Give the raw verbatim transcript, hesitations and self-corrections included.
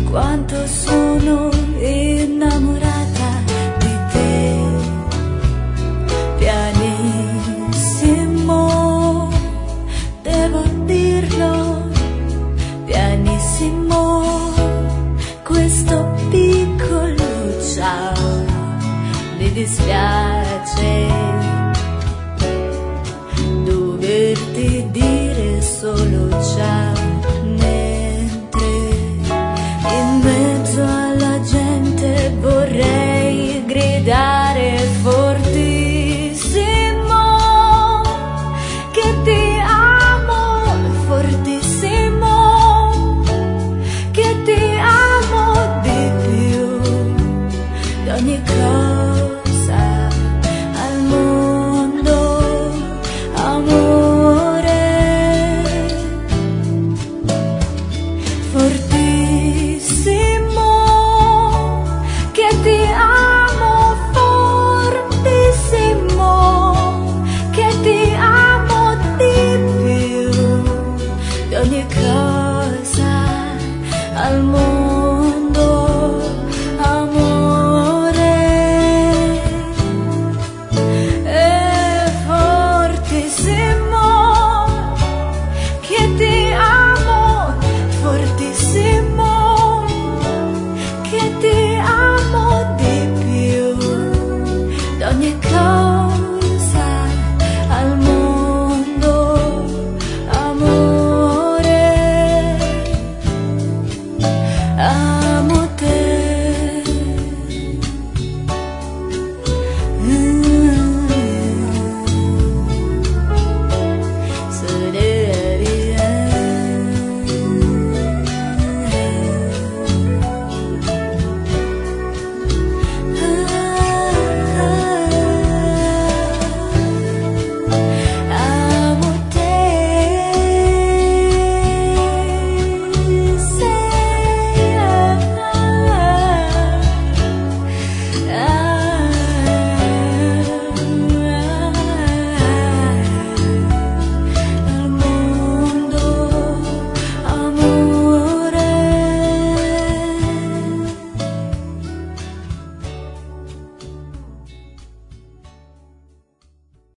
quanto sono innamorata di te. Pianissimo, devo dirlo, pianissimo, questo piccolo ciao. Mi dispiace doverti dire solo ciao, mentre in mezzo alla gente vorrei gridare fortissimo che ti amo, fortissimo che ti amo di più di ogni cosa al mondo, amore, fortissimo che ti amo, fortissimo che ti amo di più di ogni cosa al mondo.